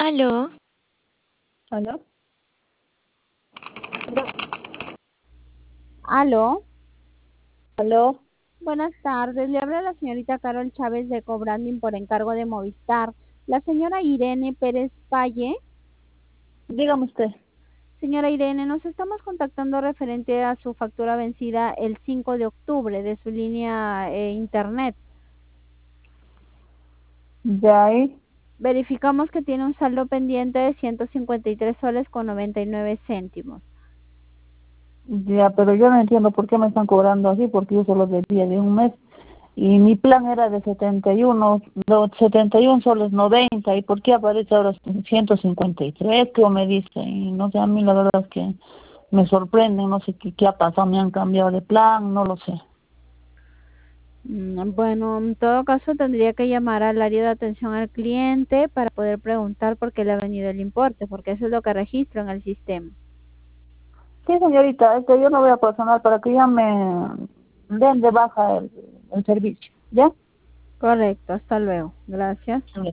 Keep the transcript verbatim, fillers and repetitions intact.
Aló, ¿Aló? Aló, ¿Aló? buenas tardes. Le habla la señorita Carol Chávez de Cobranding por encargo de Movistar. La señora Irene Pérez Valle. Dígame usted. Señora Irene, nos estamos contactando referente a su factura vencida el cinco de octubre de su línea eh, internet. ¿Ya ahí? Verificamos que tiene un saldo pendiente de ciento cincuenta y tres soles con noventa y nueve céntimos. Ya, pero yo no entiendo por qué me están cobrando así, porque yo solo debía de un mes. Y mi plan era de setenta y uno, no, setenta y uno soles noventa, ¿y por qué aparece ahora ciento cincuenta y tres? ¿Qué me dice? Y no sé, a mí la verdad es que me sorprende, no sé qué, qué ha pasado, me han cambiado de plan, no lo sé. Mm, Bueno, en todo caso tendría que llamar al área de atención al cliente para poder preguntar por qué le ha venido el importe, porque eso es lo que registro en el sistema. Sí, señorita, es que yo no voy a personal para que ya me den de baja el, el servicio, ¿ya? Correcto, hasta luego. Gracias.